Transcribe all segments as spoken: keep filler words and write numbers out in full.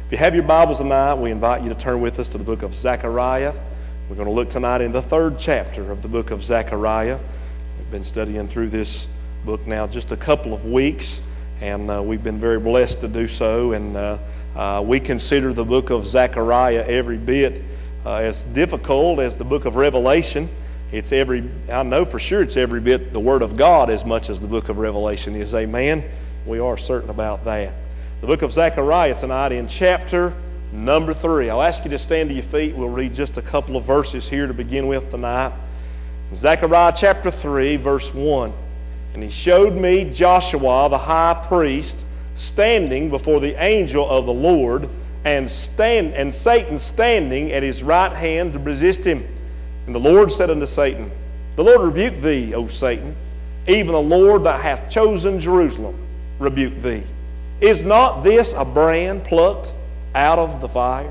If you have your Bibles tonight, we invite you to turn with us to the book of Zechariah. We're going to look tonight in the third chapter of the book of Zechariah. We've been studying through this book now just a couple of weeks, and uh, we've been very blessed to do so. And uh, uh, we consider the book of Zechariah every bit uh, as difficult as the book of Revelation. It's every, I know for sure it's every bit the Word of God as much as the book of Revelation is. Amen? We are certain about that. The book of Zechariah tonight in chapter number three. I'll ask you to stand to your feet. We'll read just a couple of verses here to begin with tonight. Zechariah chapter three, verse one. And he showed me Joshua the high priest standing before the angel of the Lord, and stand and Satan standing at his right hand to resist him. And the Lord said unto Satan, The Lord rebuke thee, O Satan, even the Lord that hath chosen Jerusalem rebuke thee. Is not this a brand plucked out of the fire?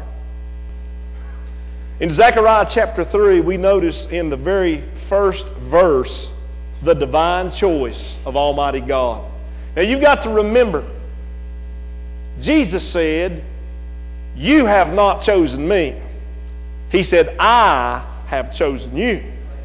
In Zechariah chapter three, we notice in the very first verse the divine choice of Almighty God. Now you've got to remember, Jesus said, You have not chosen me. He said, I have chosen you.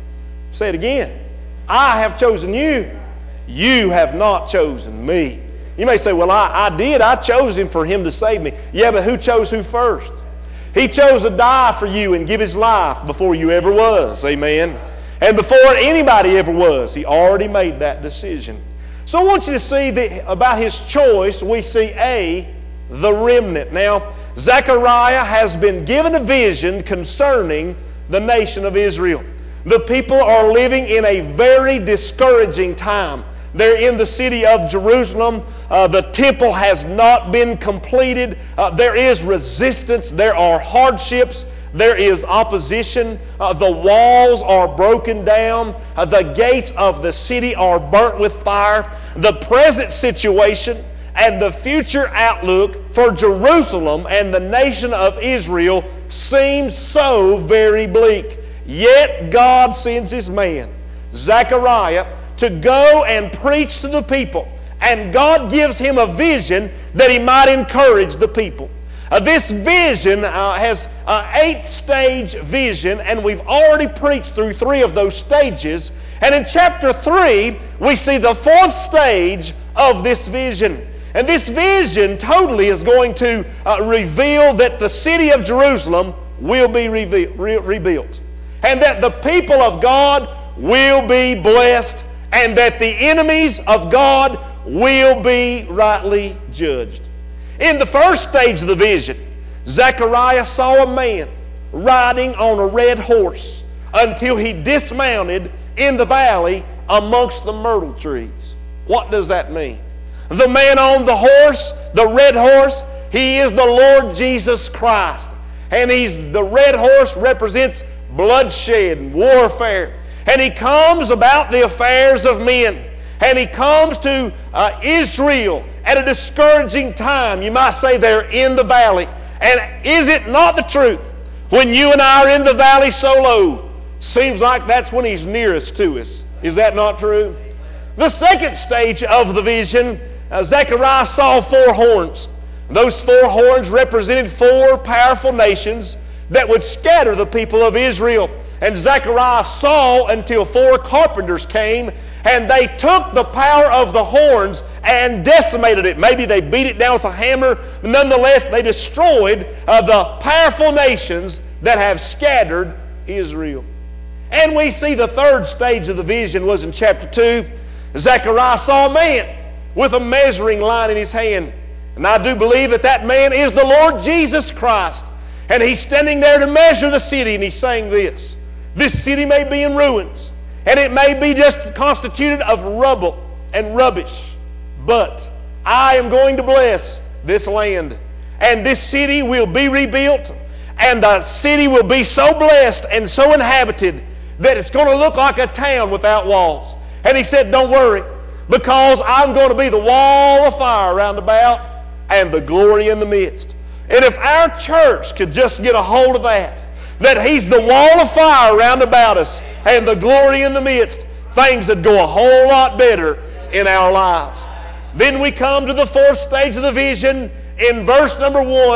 Say it again. I have chosen you. You have not chosen me. You may say, well, I, I did. I chose him for him to save me. Yeah, but who chose who first? He chose to die for you and give his life before you ever was. Amen. And before anybody ever was, he already made that decision. So I want you to see that about his choice, we see A, the remnant. Now, Zechariah has been given a vision concerning the nation of Israel. The people are living in a very discouraging time. They're in the city of Jerusalem. Uh, the temple has not been completed. Uh, there is resistance. There are hardships. There is opposition. Uh, the walls are broken down. Uh, the gates of the city are burnt with fire. The present situation and the future outlook for Jerusalem and the nation of Israel seems so very bleak. Yet God sends his man, Zechariah, to go and preach to the people. And God gives him a vision that he might encourage the people. Uh, this vision uh, has an eight-stage vision, and we've already preached through three of those stages. And in chapter three, we see the fourth stage of this vision. And this vision totally is going to uh, reveal that the city of Jerusalem will be reveal, re- rebuilt. And that the people of God will be blessed, and that the enemies of God will be rightly judged. In the first stage of the vision, Zechariah saw a man riding on a red horse until he dismounted in the valley amongst the myrtle trees. What does that mean? The man on the horse, the red horse, he is the Lord Jesus Christ. And he's the red horse represents bloodshed and warfare. And he comes about the affairs of men. And he comes to uh, Israel at a discouraging time. You might say they're in the valley. And is it not the truth? When you and I are in the valley so low, seems like that's when he's nearest to us. Is that not true? The second stage of the vision, uh, Zechariah saw four horns. Those four horns represented four powerful nations that would scatter the people of Israel. And Zechariah saw until four carpenters came, and they took the power of the horns and decimated it. Maybe they beat it down with a hammer. Nonetheless, they destroyed uh, the powerful nations that have scattered Israel. And we see the third stage of the vision was in chapter two. Zechariah saw a man with a measuring line in his hand. And I do believe that that man is the Lord Jesus Christ. And he's standing there to measure the city, and he's saying this. This city may be in ruins, and it may be just constituted of rubble and rubbish, but I am going to bless this land, and this city will be rebuilt, and the city will be so blessed and so inhabited that it's going to look like a town without walls. And he said, don't worry, because I'm going to be the wall of fire round about and the glory in the midst. And if our church could just get a hold of that, that he's the wall of fire round about us and the glory in the midst, things would go a whole lot better in our lives. Then we come to the fourth stage of the vision. In verse number one,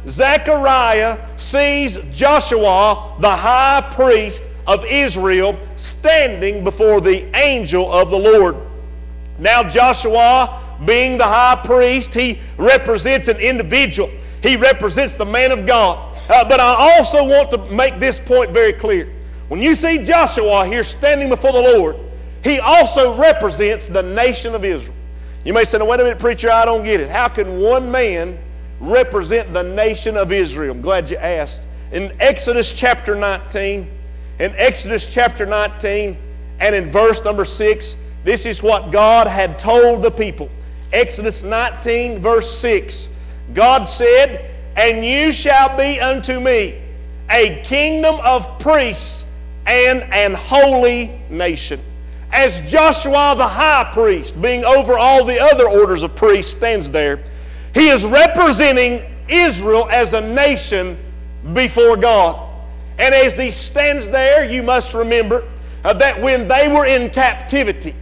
Zechariah sees Joshua, the high priest of Israel, standing before the angel of the Lord. Now Joshua, being the high priest, he represents an individual. He represents the man of God. Uh, but I also want to make this point very clear. When you see Joshua here standing before the Lord, he also represents the nation of Israel. You may say, "No, wait a minute, preacher, I don't get it. How can one man represent the nation of Israel?" I'm glad you asked. In Exodus chapter nineteen, in Exodus chapter nineteen, and in verse number six, this is what God had told the people. Exodus nineteen, verse six. God said, "And you shall be unto me a kingdom of priests and an holy nation." As Joshua the high priest, being over all the other orders of priests, stands there, he is representing Israel as a nation before God. And as he stands there, you must remember uh, that when they were in captivity,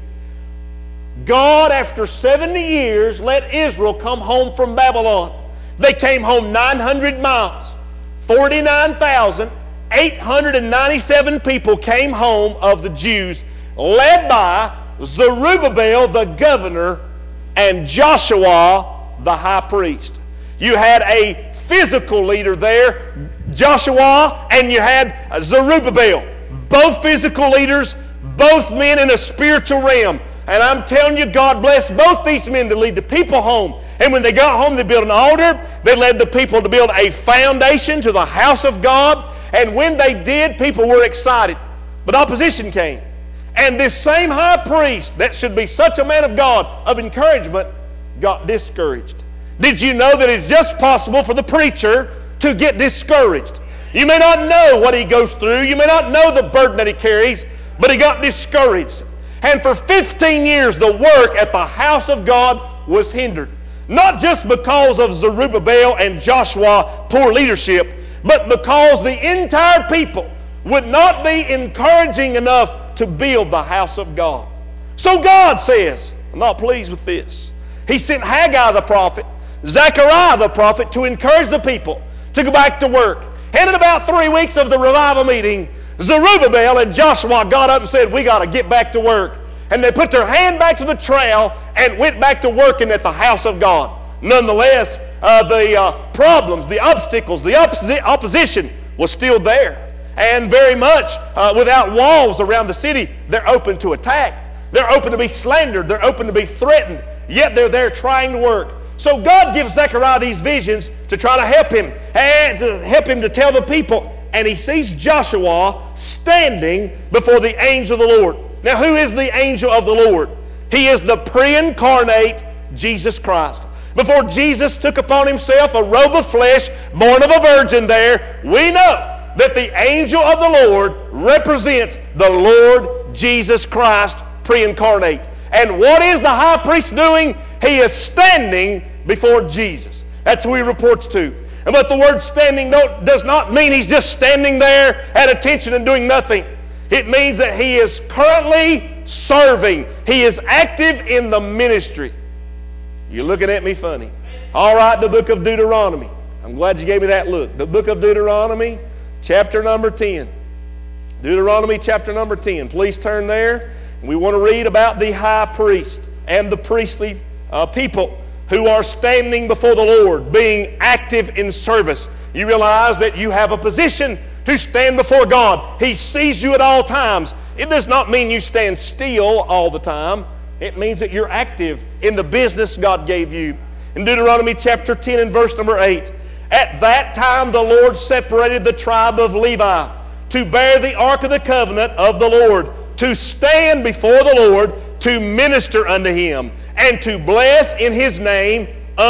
God, after seventy years, let Israel come home from Babylon. They came home nine hundred miles. forty-nine thousand eight hundred ninety-seven people came home of the Jews, led by Zerubbabel the governor and Joshua the high priest. You had a physical leader there, Joshua, and you had Zerubbabel. Both physical leaders, both men in a spiritual realm. And I'm telling you, God blessed both these men to lead the people home. And when they got home, they built an altar. They led the people to build a foundation to the house of God. And when they did, people were excited. But opposition came. And this same high priest, that should be such a man of God, of encouragement, got discouraged. Did you know that it's just possible for the preacher to get discouraged? You may not know what he goes through. You may not know the burden that he carries, but he got discouraged. And for fifteen years, the work at the house of God was hindered. Not just because of Zerubbabel and Joshua, poor leadership, but because the entire people would not be encouraging enough to build the house of God. So God says, I'm not pleased with this. He sent Haggai the prophet, Zechariah the prophet, to encourage the people to go back to work. And in about three weeks of the revival meeting, Zerubbabel and Joshua got up and said, "We got to get back to work." And they put their hand back to the trowel and went back to working at the house of God. Nonetheless, uh, the uh, problems, the obstacles, the opposi- opposition was still there. And very much uh, without walls around the city, they're open to attack. They're open to be slandered. They're open to be threatened. Yet they're there trying to work. So God gives Zechariah these visions to try to help him, and to help him to tell the people. And he sees Joshua standing before the angel of the Lord. Now, who is the angel of the Lord? He is the pre-incarnate Jesus Christ. Before Jesus took upon himself a robe of flesh, born of a virgin there, we know that the angel of the Lord represents the Lord Jesus Christ pre-incarnate. And what is the high priest doing? He is standing before Jesus. That's who he reports to. But the word standing does not mean he's just standing there at attention and doing nothing. It means that he is currently serving. He is active in the ministry. You're looking at me funny. All right, the book of Deuteronomy. I'm glad you gave me that look. The book of Deuteronomy, chapter number ten. Deuteronomy chapter number ten. Please turn there. We want to read about the high priest and the priestly uh, people who are standing before the Lord, being active in service. You realize that you have a position to stand before God. He sees you at all times. It does not mean you stand still all the time. It means that you're active in the business God gave you. In Deuteronomy chapter ten and verse number eight, at that time the Lord separated the tribe of Levi to bear the ark of the covenant of the Lord, to stand before the Lord, to minister unto him, and to bless in his name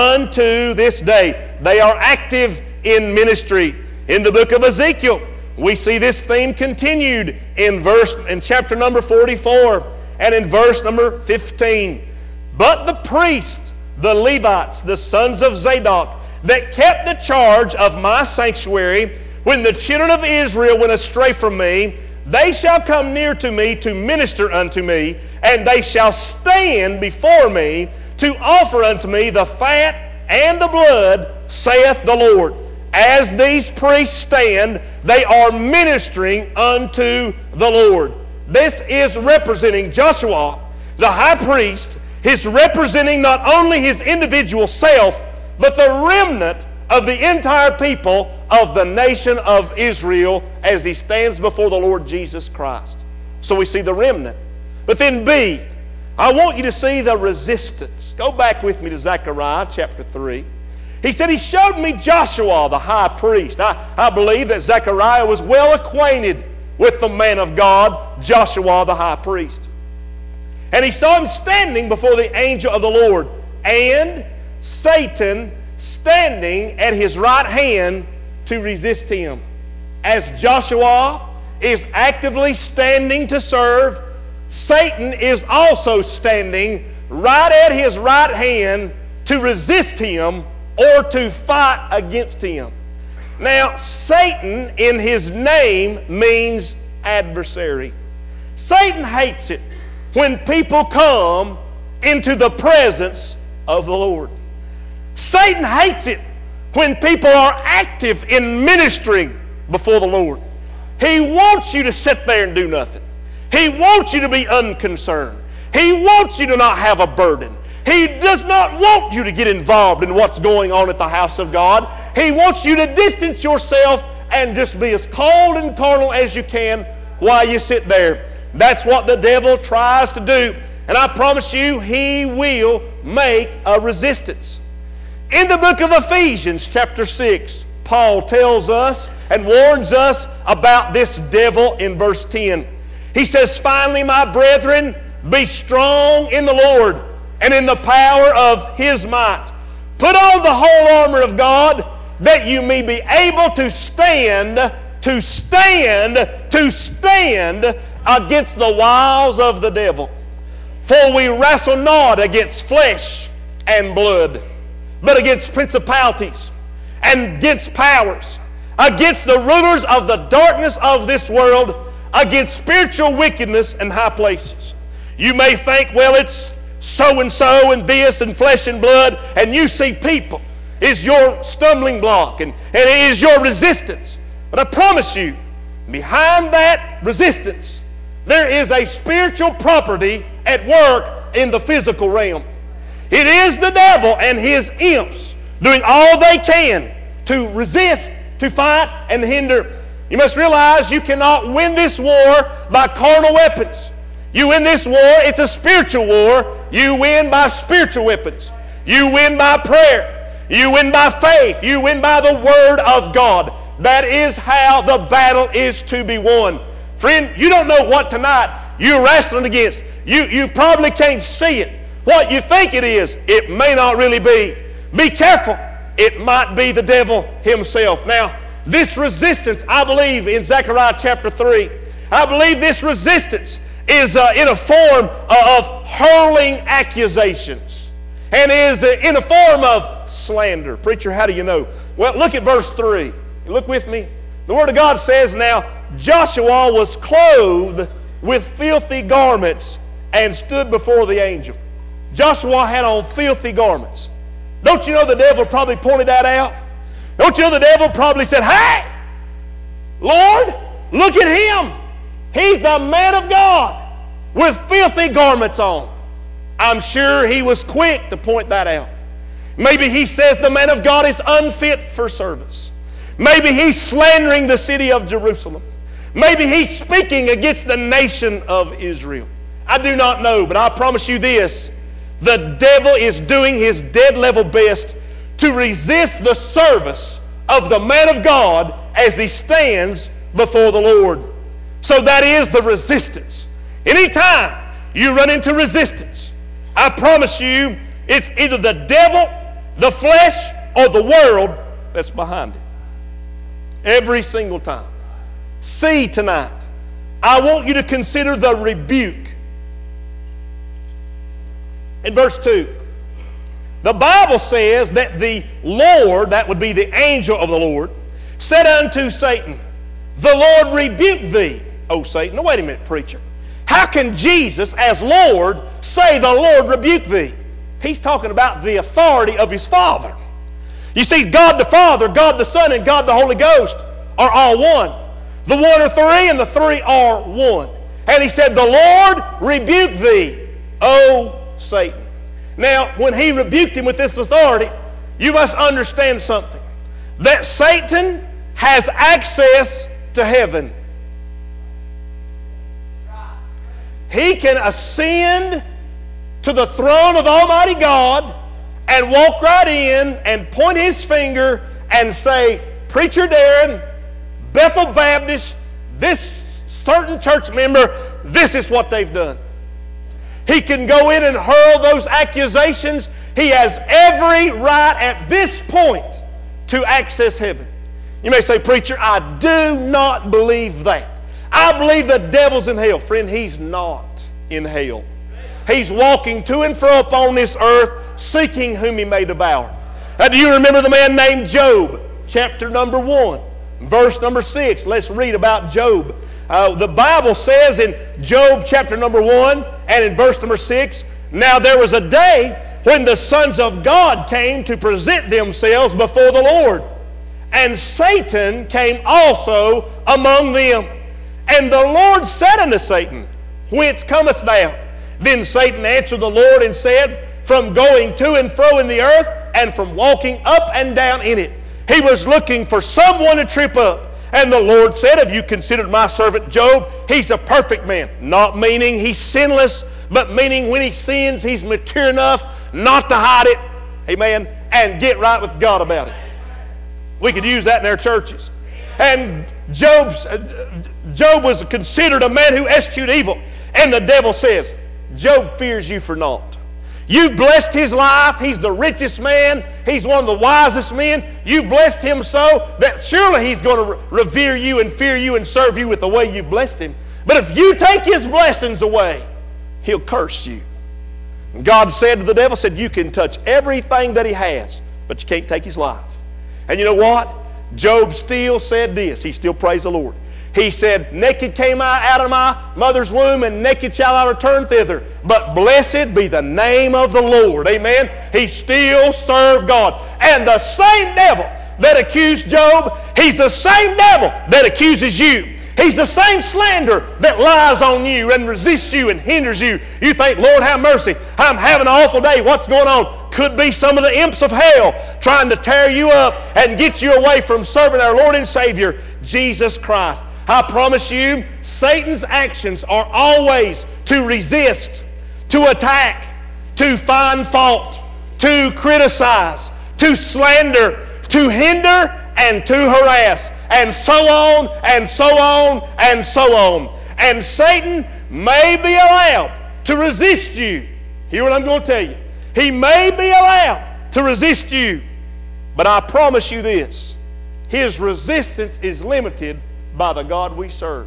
unto this day. They are active in ministry. In the book of Ezekiel, we see this theme continued in verse in chapter number forty-four and in verse number fifteen. But the priests, the Levites, the sons of Zadok, that kept the charge of my sanctuary, when the children of Israel went astray from me, they shall come near to me to minister unto me, and they shall stand before me to offer unto me the fat and the blood, saith the Lord. As these priests stand, they are ministering unto the Lord. This is representing Joshua, the high priest. He's representing not only his individual self, but the remnant of the entire people of the nation of Israel as he stands before the Lord Jesus Christ. So we see the remnant. But then B, I want you to see the resistance. Go back with me to Zechariah chapter three. He said, he showed me Joshua, the high priest. I, I believe that Zechariah was well acquainted with the man of God, Joshua, the high priest. And he saw him standing before the angel of the Lord, and Satan standing at his right hand to resist him. As Joshua is actively standing to serve, Satan is also standing right at his right hand to resist him or to fight against him. Now, Satan in his name means adversary. Satan hates it when people come into the presence of the Lord. Satan hates it when people are active in ministering before the Lord. He wants you to sit there and do nothing. He wants you to be unconcerned. He wants you to not have a burden. He does not want you to get involved in what's going on at the house of God. He wants you to distance yourself and just be as cold and carnal as you can while you sit there. That's what the devil tries to do. And I promise you, he will make a resistance. In the book of Ephesians chapter six, Paul tells us and warns us about this devil in verse ten. He says, finally, my brethren, be strong in the Lord and in the power of His might. Put on the whole armor of God, that you may be able to stand, to stand, to stand against the wiles of the devil. For we wrestle not against flesh and blood, but against principalities and against powers, against the rulers of the darkness of this world, against spiritual wickedness in high places. You may think, well, it's so-and-so and this and flesh and blood, and you see people is your stumbling block and, and it is your resistance. But I promise you, behind that resistance, there is a spiritual property at work in the physical realm. It is the devil and his imps doing all they can to resist, to fight, and hinder. You must realize you cannot win this war by carnal weapons. You win this war, it's a spiritual war. You win by spiritual weapons. You win by prayer. You win by faith. You win by the Word of God. That is how the battle is to be won. Friend, you don't know what tonight you're wrestling against. You, you probably can't see it. What you think it is, it may not really be. Be careful. It might be the devil himself. Now, this resistance, I believe, in Zechariah chapter three, I believe this resistance is uh, in a form of hurling accusations and is uh, in a form of slander. Preacher, how do you know? Well, look at verse three. You look with me. The Word of God says, now Joshua was clothed with filthy garments and stood before the angel. Joshua had on filthy garments. Don't you know the devil probably pointed that out? Don't you know the devil probably said, hey, Lord, look at him. He's the man of God with filthy garments on. I'm sure he was quick to point that out. Maybe he says the man of God is unfit for service. Maybe he's slandering the city of Jerusalem. Maybe he's speaking against the nation of Israel. I do not know, but I promise you this. The devil is doing his dead level best to resist the service of the man of God as he stands before the Lord. So that is the resistance. Anytime you run into resistance, I promise you it's either the devil, the flesh, or the world that's behind it. Every single time. See tonight, I want you to consider the rebuke. In verse two, the Bible says that the Lord, that would be the angel of the Lord, said unto Satan, the Lord rebuke thee, O Satan. Now wait a minute, preacher. How can Jesus, as Lord, say the Lord rebuke thee? He's talking about the authority of his Father. You see, God the Father, God the Son, and God the Holy Ghost are all one. The one are three, and the three are one. And he said, the Lord rebuke thee, O Satan. Now, when he rebuked him with this authority, you must understand something. That Satan has access to heaven. He can ascend to the throne of Almighty God and walk right in and point his finger and say, Preacher Darren, Bethel Baptist, this certain church member, this is what they've done. He can go in and hurl those accusations. He has every right at this point to access heaven. You may say, Preacher, I do not believe that. I believe the devil's in hell. Friend, he's not in hell. He's walking to and fro upon this earth, seeking whom he may devour. Now, do you remember the man named Job? Chapter number one, verse number six. Let's read about Job. Uh, the Bible says in Job chapter number one and in verse number six, Now there was a day when the sons of God came to present themselves before the Lord, and Satan came also among them. And the Lord said unto Satan, Whence comest thou? Then Satan answered the Lord and said, From going to and fro in the earth, and from walking up and down in it. He was looking for someone to trip up. And the Lord said, Have you considered my servant Job? He's a perfect man. Not meaning he's sinless, but meaning when he sins, he's mature enough not to hide it. Amen. And get right with God about it. We could use that in our churches. And Job's, uh, Job was considered a man who eschewed evil. And the devil says, Job fears you for naught. You've blessed his life. He's the richest man. He's one of the wisest men. You've blessed him so that surely he's going to re- revere you and fear you and serve you with the way you've blessed him. But if you take his blessings away, he'll curse you. And God said to the devil, said, You can touch everything that he has, but you can't take his life. And you know what? Job still said this. He still praised the Lord. He said, Naked came I out of my mother's womb, and naked shall I return thither. But blessed be the name of the Lord. Amen. He still served God. And the same devil that accused Job, he's the same devil that accuses you. He's the same slander that lies on you and resists you and hinders you. You think, Lord, have mercy. I'm having an awful day. What's going on? Could be some of the imps of hell trying to tear you up and get you away from serving our Lord and Savior, Jesus Christ. I promise you, Satan's actions are always to resist, to attack, to find fault, to criticize, to slander, to hinder, and to harass, and so on, and so on, and so on. And Satan may be allowed to resist you. Hear what I'm going to tell you. He may be allowed to resist you, but I promise you this, his resistance is limited by the God we serve.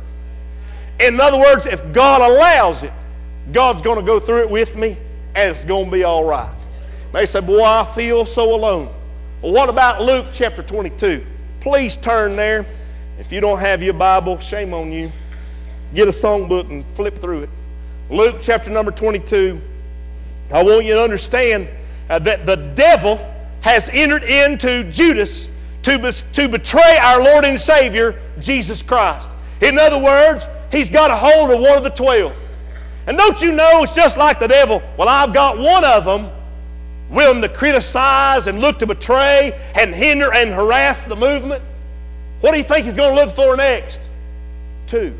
In other words, if God allows it, God's going to go through it with me, and it's going to be all right. They say, boy, I feel so alone. Well, what about Luke chapter twenty-two? Please turn there. If you don't have your Bible, shame on you. Get a songbook and flip through it. Luke chapter number twenty-two. I want you to understand uh, that the devil has entered into Judas to, be, to betray our Lord and Savior, Jesus Christ. In other words, he's got a hold of one of the twelve. And don't you know, it's just like the devil. Well, I've got one of them willing to criticize and look to betray and hinder and harass the movement. What do you think he's going to look for next? Two.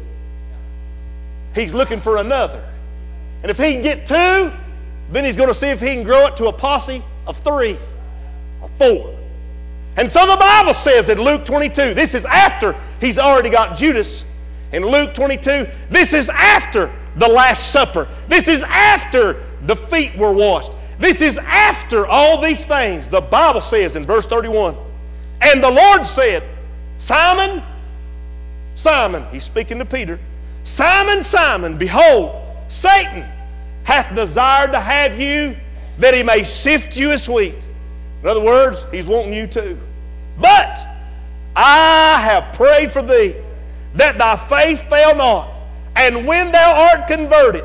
He's looking for another. And if he can get two, then he's going to see if he can grow it to a posse of three or four. And so the Bible says in Luke twenty-two, this is after he's already got Judas. In Luke twenty-two, this is after the Last Supper. This is after the feet were washed. This is after all these things. The Bible says in verse thirty-one, And the Lord said, Simon, Simon, he's speaking to Peter, Simon, Simon, behold, Satan hath desired to have you, that he may sift you as wheat. In other words, he's wanting you too. But I have prayed for thee, that thy faith fail not. And when thou art converted,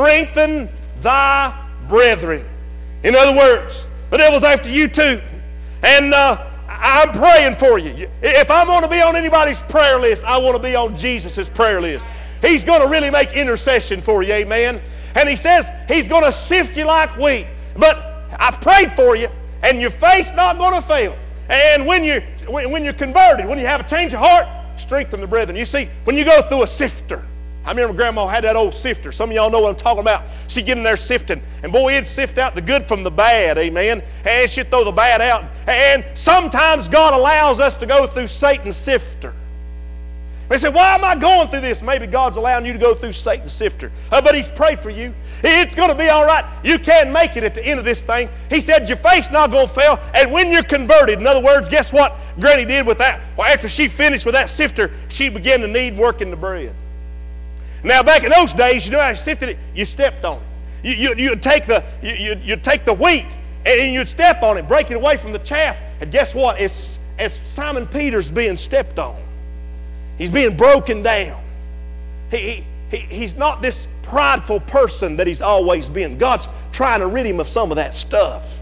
strengthen thy brethren. In other words, the devil's after you too. And uh, I'm praying for you. If I'm going to be on anybody's prayer list, I want to be on Jesus' prayer list. He's going to really make intercession for you, amen. And he says he's going to sift you like wheat. But I prayed for you, and your faith's not going to fail. And when you're, when you're converted, when you have a change of heart, strengthen the brethren. You see, when you go through a sifter, I remember Grandma had that old sifter. Some of y'all know what I'm talking about. She'd get in there sifting. And boy, it'd sift out the good from the bad, amen. And she'd throw the bad out. And sometimes God allows us to go through Satan's sifter. They say, why am I going through this? Maybe God's allowing you to go through Satan's sifter. Uh, but He's prayed for you. It's going to be all right. You can make it at the end of this thing. He said your faith's not going to fail. And when you're converted, in other words, guess what Granny did with that? Well, after she finished with that sifter, she began to knead working the bread. Now, back in those days, you know how you sifted it? You stepped on it. You, you, you'd, take the, you, you'd, you'd take the wheat and you'd step on it, break it away from the chaff. And guess what? It's, it's Simon Peter's being stepped on. He's being broken down. He, he, he's not this prideful person that he's always been. God's trying to rid him of some of that stuff.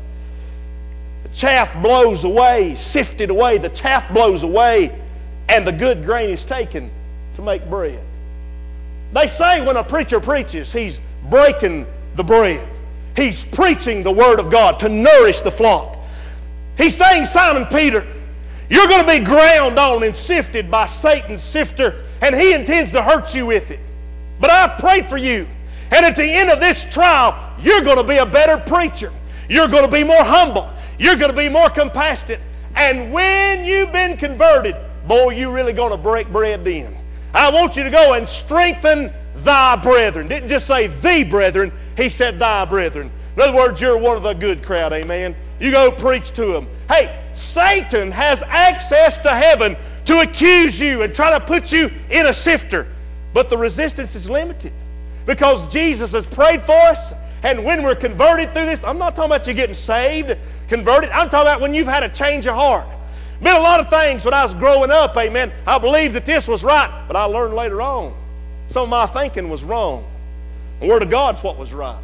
The chaff blows away, sifted away. The chaff blows away, and the good grain is taken to make bread. They say when a preacher preaches, he's breaking the bread. He's preaching the Word of God to nourish the flock. He's saying, Simon Peter, you're going to be ground on and sifted by Satan's sifter, and he intends to hurt you with it. But I've prayed for you, and at the end of this trial, you're going to be a better preacher. You're going to be more humble. You're going to be more compassionate. And when you've been converted, boy, you're really going to break bread then. I want you to go and strengthen thy brethren. Didn't just say the brethren, he said thy brethren. In other words, you're one of the good crowd, amen. You go preach to them. Hey, Satan has access to heaven to accuse you and try to put you in a sifter. But the resistance is limited because Jesus has prayed for us. And when we're converted through this, I'm not talking about you getting saved, converted. I'm talking about when you've had a change of heart. Been a lot of things when I was growing up, amen. I believed that this was right, but I learned later on some of my thinking was wrong. The Word of God's what was right.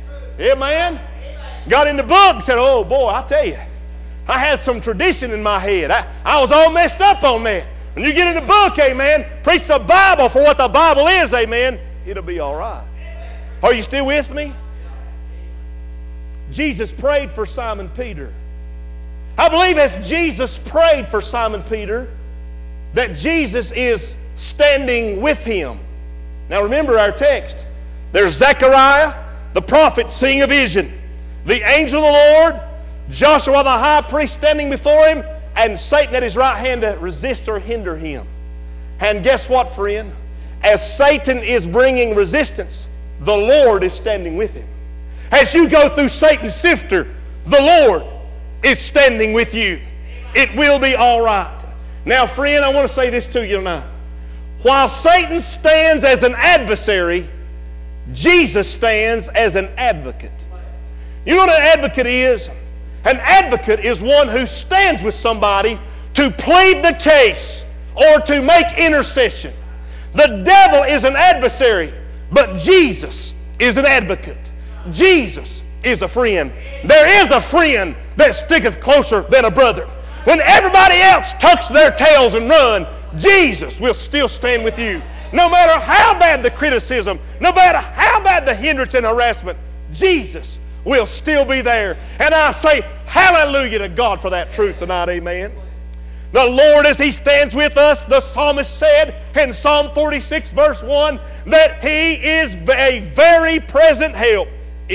Amen. Got in the book and said, oh boy, I tell you, I had some tradition in my head. I, I was all messed up on that. When you get in the book, amen, preach the Bible for what the Bible is, amen, it'll be all right. Are you still with me? Jesus prayed for Simon Peter. I believe as Jesus prayed for Simon Peter, that Jesus is standing with him. Now remember our text. There's Zechariah, the prophet, seeing a vision. The angel of the Lord, Joshua the high priest standing before him, and Satan at his right hand to resist or hinder him. And guess what, friend? As Satan is bringing resistance, the Lord is standing with him. As you go through Satan's sifter, the Lord is standing with you. It will be all right. Now, friend, I want to say this to you tonight. While Satan stands as an adversary, Jesus stands as an advocate. You know what an advocate is? An advocate is one who stands with somebody to plead the case or to make intercession. The devil is an adversary, but Jesus is an advocate. Jesus is a friend. There is a friend that sticketh closer than a brother. When everybody else tucks their tails and run, Jesus will still stand with you. No matter how bad the criticism, no matter how bad the hindrance and harassment, Jesus will still be there. And I say hallelujah to God for that truth tonight, amen. The Lord, as He stands with us, the psalmist said in Psalm forty-six verse one, that He is a very present help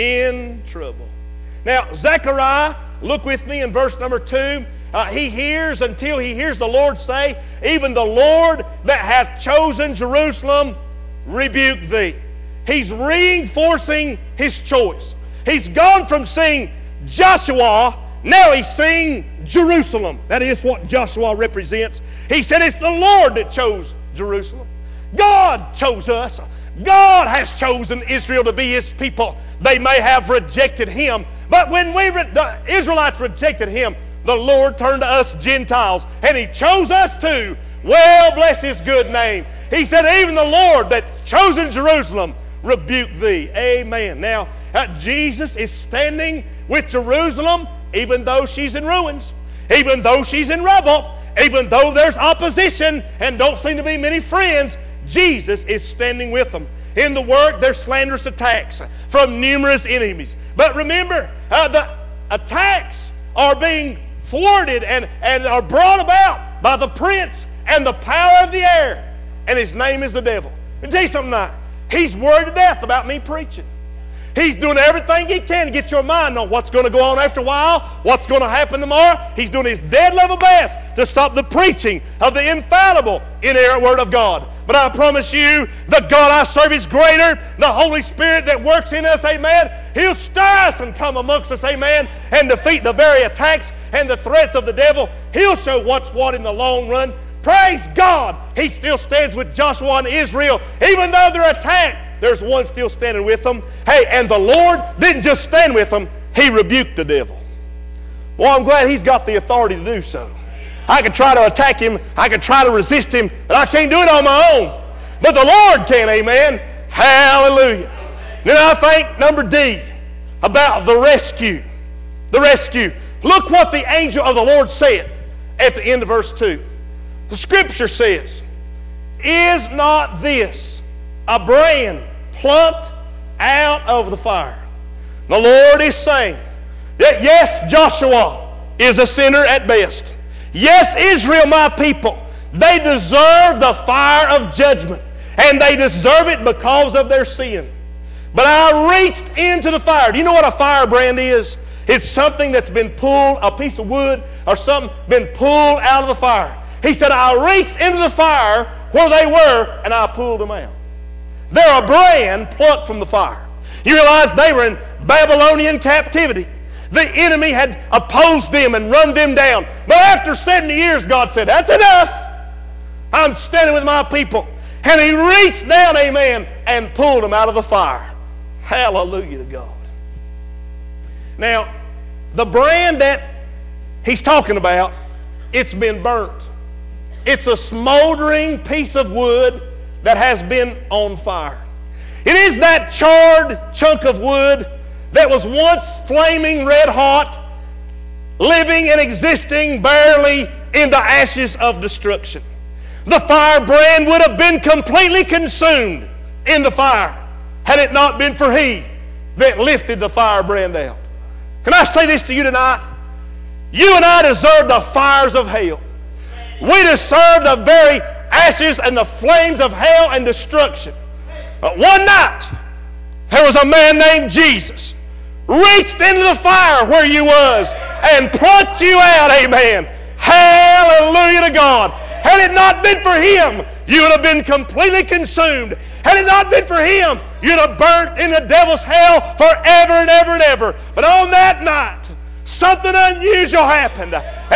in trouble. Now, Zechariah, look with me in verse number two. Uh, he hears until he hears the Lord say, even the Lord that hath chosen Jerusalem rebuke thee. He's reinforcing His choice. He's gone from seeing Joshua, now he's seeing Jerusalem. That is what Joshua represents. He said it's the Lord that chose Jerusalem. God chose us. God has chosen Israel to be His people. They may have rejected Him, but when we re- the Israelites rejected Him, the Lord turned to us Gentiles, and He chose us too. Well, bless His good name. He said, even the Lord that's chosen Jerusalem rebuke thee. Amen. Now, uh, Jesus is standing with Jerusalem, even though she's in ruins. even though she's in rubble, even though there's opposition and don't seem to be many friends, Jesus is standing with them. In the work, there's slanderous attacks from numerous enemies. But remember, uh, the attacks are being thwarted and, and are brought about by the prince and the power of the air. And his name is the devil. Let me tell you something now. He's worried to death about me preaching. He's doing everything he can to get your mind on what's going to go on after a while, what's going to happen tomorrow. He's doing his dead level best to stop the preaching of the infallible, inerrant Word of God. But I promise you, the God I serve is greater. The Holy Spirit that works in us, amen, He'll stir us and come amongst us, amen, and defeat the very attacks and the threats of the devil. He'll show what's what in the long run. Praise God, He still stands with Joshua and Israel. Even though they're attacked, there's one still standing with them. Hey, and the Lord didn't just stand with them, He rebuked the devil. Well, I'm glad He's got the authority to do so. I could try to attack him, I could try to resist him, but I can't do it on my own. But the Lord can, amen. Hallelujah. Then I think, number D, about the rescue. The rescue. Look what the angel of the Lord said at the end of verse two. The Scripture says, "Is not this a brand plucked out of the fire?" The Lord is saying that yes, Joshua is a sinner at best. Yes, Israel, my people, they deserve the fire of judgment, and they deserve it because of their sin. But I reached into the fire. Do you know what a firebrand is? It's something that's been pulled, a piece of wood or something been pulled out of the fire. He said, I reached into the fire where they were, and I pulled them out. They're a brand plucked from the fire. You realize they were in Babylonian captivity. The enemy had opposed them and run them down. But after seventy years, God said, that's enough. I'm standing with my people. And He reached down, amen, and pulled them out of the fire. Hallelujah to God. Now, the brand that He's talking about, it's been burnt. It's a smoldering piece of wood that has been on fire. It is that charred chunk of wood that was once flaming red hot, living and existing barely in the ashes of destruction. The firebrand would have been completely consumed in the fire had it not been for He that lifted the firebrand out. Can I say this to you tonight? You and I deserve the fires of hell. We deserve the very ashes and the flames of hell and destruction. But one night, there was a man named Jesus reached into the fire where you was and plucked you out, amen. Hallelujah to God. Had it not been for Him, you would have been completely consumed. Had it not been for Him, you'd have burnt in the devil's hell forever and ever and ever. But on that night, something unusual happened.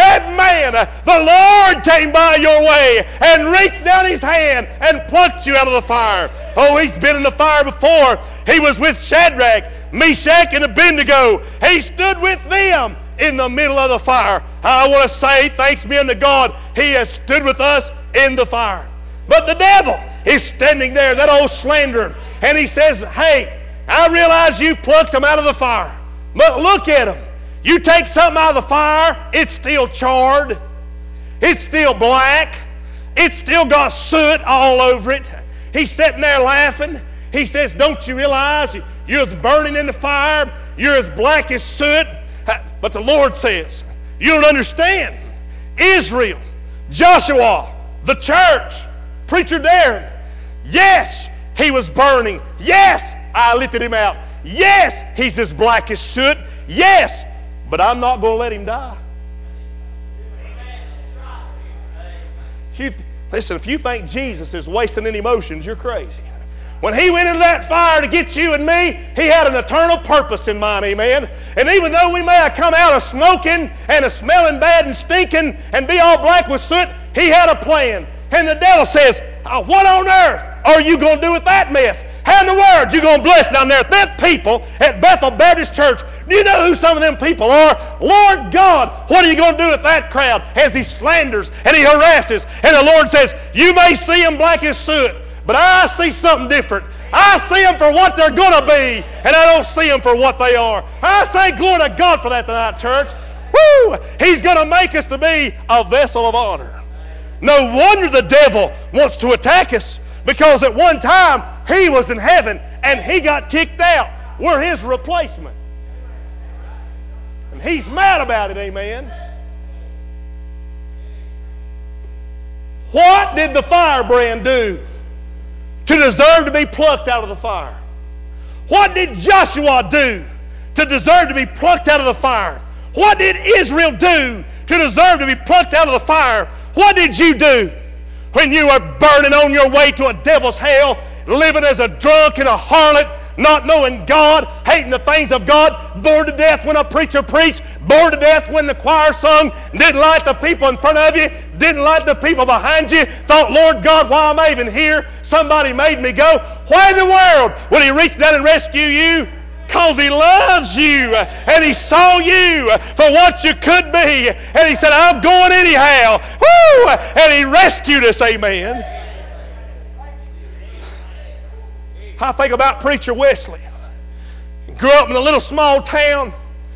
Amen. The Lord came by your way and reached down His hand and plucked you out of the fire. Oh, He's been in the fire before. He was with Shadrach, Meshach, and Abednego. He stood with them in the middle of the fire. I want to say, thanks be unto God, He has stood with us in the fire. But the devil is standing there, that old slanderer, and he says, hey, I realize you plucked them out of the fire, but look at them. You take something out of the fire, it's still charred. It's still black. It's still got soot all over it. He's sitting there laughing. He says, don't you realize you're as burning in the fire? You're as black as soot. But the Lord says, you don't understand. Israel, Joshua, the church, Preacher Darren, yes, he was burning. Yes, I lifted him out. Yes, he's as black as soot. Yes, but I'm not going to let him die. You, listen, if you think Jesus is wasting any emotions, you're crazy. When He went into that fire to get you and me, He had an eternal purpose in mind, amen. And even though we may have come out of smoking and of smelling bad and stinking and be all black with soot, He had a plan. And the devil says, oh, what on earth are you going to do with that mess? How in the world are you going to bless down there? That people at Bethel Baptist Church, do you know who some of them people are? Lord God, what are you going to do with that crowd as he slanders and he harasses? And the Lord says, you may see them black as soot, but I see something different. I see them for what they're going to be, and I don't see them for what they are. I say glory to God for that tonight, church. Woo! He's going to make us to be a vessel of honor. No wonder the devil wants to attack us, because at one time he was in heaven and he got kicked out. We're his replacement. And he's mad about it, amen. What did the firebrand do to deserve to be plucked out of the fire? What did Joshua do to deserve to be plucked out of the fire? What did Israel do to deserve to be plucked out of the fire? What did you do when you were burning on your way to a devil's hell, living as a drunk and a harlot, not knowing God, hating the things of God, bored to death when a preacher preached, bored to death when the choir sung, didn't like the people in front of you, didn't like the people behind you, thought, Lord God, why am I even here? Somebody made me go. Why in the world would he reach down and rescue you? Because he loves you and he saw you for what you could be, and he said, I'm going anyhow. Woo! And he rescued us, amen. I think about Preacher Wesley. He grew up in a little small town.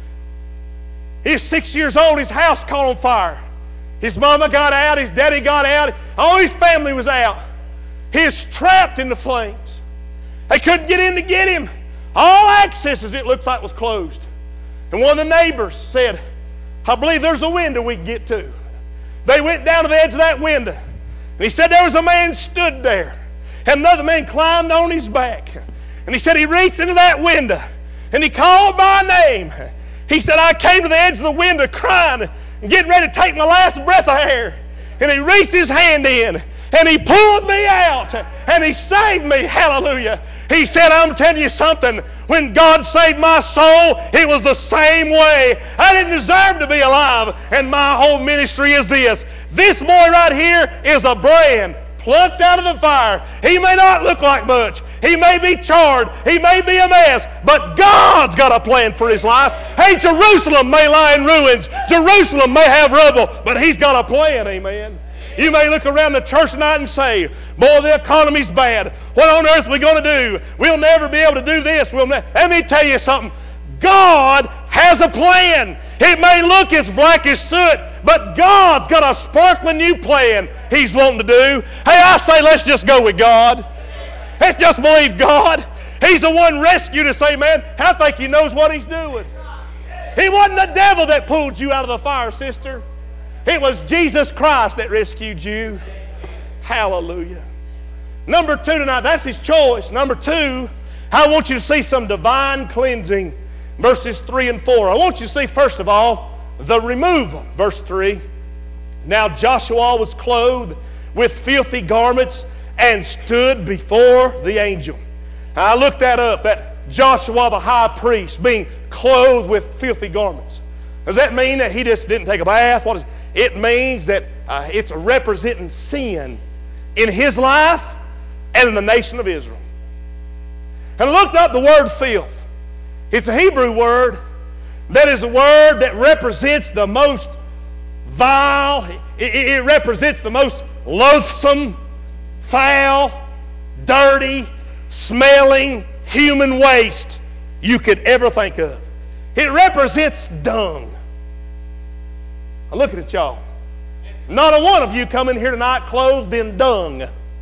He was six years old. His house caught on fire. His mama got out. His daddy got out. All his family was out. He was trapped in the flames. They couldn't get in to get him. All accesses, it looks like, was closed. And one of the neighbors said, I believe there's a window we can get to. They went down to the edge of that window. And he said there was a man stood there. And another man climbed on his back. And he said he reached into that window. And he called my name. He said, I came to the edge of the window crying and getting ready to take my last breath of air. And he reached his hand in. And he pulled me out. And he saved me. Hallelujah. He said, I'm telling you something. When God saved my soul, it was the same way. I didn't deserve to be alive. And my whole ministry is this. This boy right here is a brand plucked out of the fire. He may not look like much. He may be charred. He may be a mess. But God's got a plan for his life. Hey, Jerusalem may lie in ruins. Jerusalem may have rubble. But he's got a plan, amen. You may look around the church tonight and say, boy, the economy's bad. What on earth are we going to do? We'll never be able to do this. We'll ne-. Let me tell you something. God has a plan. It may look as black as soot, but God's got a sparkling new plan he's wanting to do. Hey, I say let's just go with God. Let's just believe God. He's the one rescued us, amen. I think he knows what he's doing. It wasn't the devil that pulled you out of the fire, sister. It was Jesus Christ that rescued you. Hallelujah. Number two tonight, that's his choice. Number two, I want you to see some divine cleansing. Verses three and four. I want you to see, first of all, the removal. Verse three. Now Joshua was clothed with filthy garments and stood before the angel. Now, I looked that up, that Joshua the high priest being clothed with filthy garments. Does that mean that he just didn't take a bath? What is it? It means that uh, it's representing sin in his life and in the nation of Israel. And I looked up the word filth. It's a Hebrew word that is a word that represents the most vile, it, it represents the most loathsome, foul, dirty, smelling human waste you could ever think of. It represents dung. I'm looking at y'all. Not a one of you come in here tonight clothed in dung.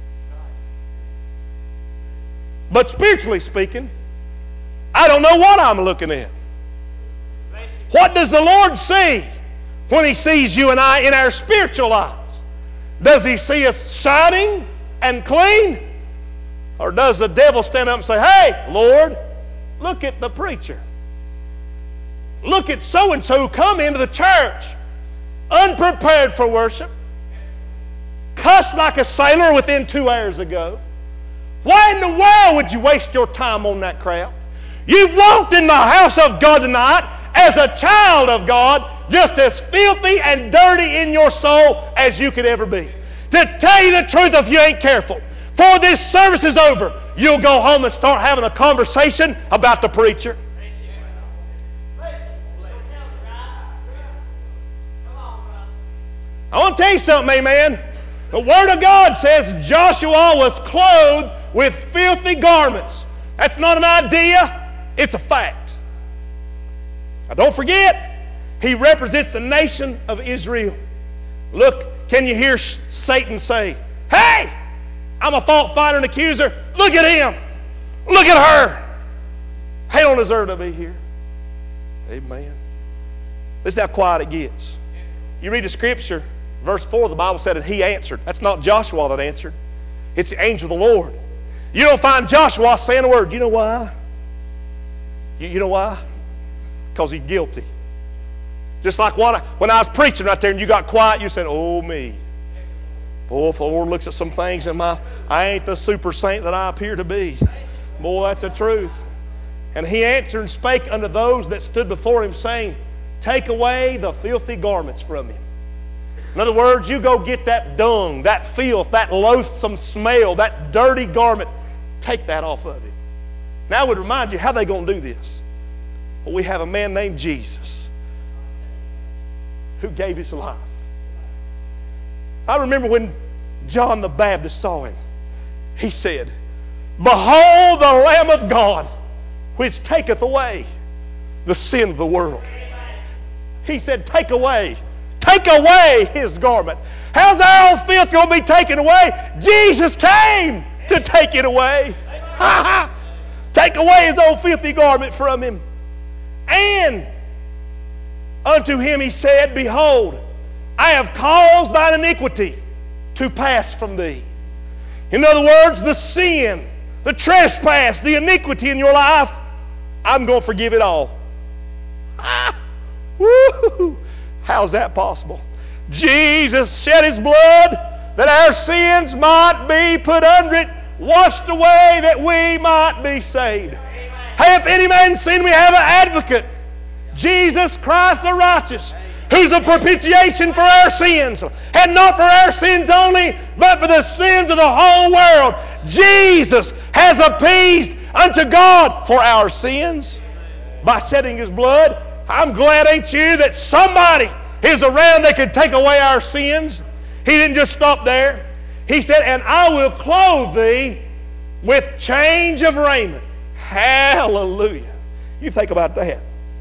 But spiritually speaking, I don't know what I'm looking at. What does the Lord see when he sees you and I in our spiritual eyes? Does he see us shining and clean? Or does the devil stand up and say, hey, Lord, look at the preacher. Look at so-and-so come into the church unprepared for worship, cussed like a sailor within two hours ago. Why in the world would you waste your time on that crowd? You've walked in the house of God tonight as a child of God, just as filthy and dirty in your soul as you could ever be. To tell you the truth, if you ain't careful, before this service is over, you'll go home and start having a conversation about the preacher. I want to tell you something, amen. The Word of God says Joshua was clothed with filthy garments. That's not an idea, it's a fact. Now don't forget, He represents the nation of Israel. Look, can you hear Satan say, hey, I'm a fault finder and accuser. Look at him. Look at her. They don't deserve to be here. Amen. This is how quiet it gets. You read the scripture, verse four, the Bible said, and he answered. That's not Joshua that answered. It's the angel of the Lord. You don't find Joshua saying a word. You know why? You, you know why? Because he's guilty. Just like when I, when I was preaching right there and you got quiet, you said, oh me. Boy, if the Lord looks at some things in my, I ain't the super saint that I appear to be. Boy, that's the truth. And he answered and spake unto those that stood before him, saying, take away the filthy garments from him. In other words, you go get that dung, that filth, that loathsome smell, that dirty garment. Take that off of him. Now I would remind you, how are they going to do this? Well, we have a man named Jesus who gave his life. I remember when John the Baptist saw him. He said, behold the Lamb of God, which taketh away the sin of the world. He said, take away. Take away his garment. How's our old filth going to be taken away? Jesus came to take it away. Take away his old filthy garment from him. And unto him he said, behold, I have caused thine iniquity to pass from thee. In other words, the sin, the trespass, the iniquity in your life, I'm going to forgive it all. Ah, woo! How's that possible? Jesus shed his blood that our sins might be put under it, washed away that we might be saved. Amen. Hey, if any man sin, we have an advocate, Jesus Christ the righteous, who's a propitiation for our sins, and not for our sins only, but for the sins of the whole world. Jesus has appeased unto God for our sins by shedding his blood. I'm glad, ain't you, that somebody is around that can take away our sins. He didn't just stop there. He said, and I will clothe thee with change of raiment. Hallelujah. You think about that.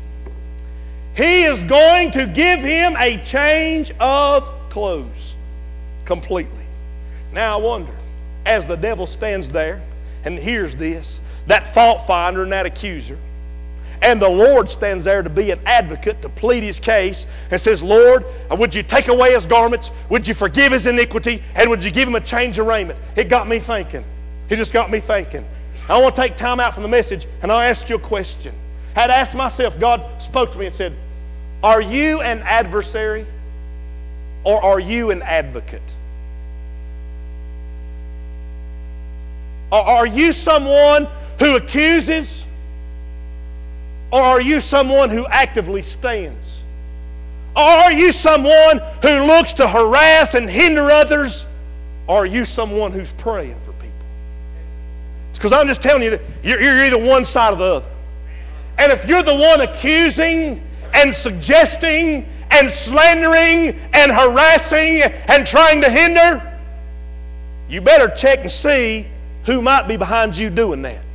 He is going to give him a change of clothes completely. Now I wonder, as the devil stands there and hears this, that fault finder and that accuser, and the Lord stands there to be an advocate, to plead his case, and says, Lord, would you take away his garments? Would you forgive his iniquity? And would you give him a change of raiment? It got me thinking. It just got me thinking. I want to take time out from the message, and I'll ask you a question. I had asked myself, God spoke to me and said, are you an adversary or are you an advocate? Or are you someone who accuses? Or are you someone who actively stands? Or are you someone who looks to harass and hinder others? Or are you someone who's praying for people? It's because I'm just telling you that you're, you're either one side or the other. And if you're the one accusing and suggesting and slandering and harassing and trying to hinder, you better check and see who might be behind you doing that.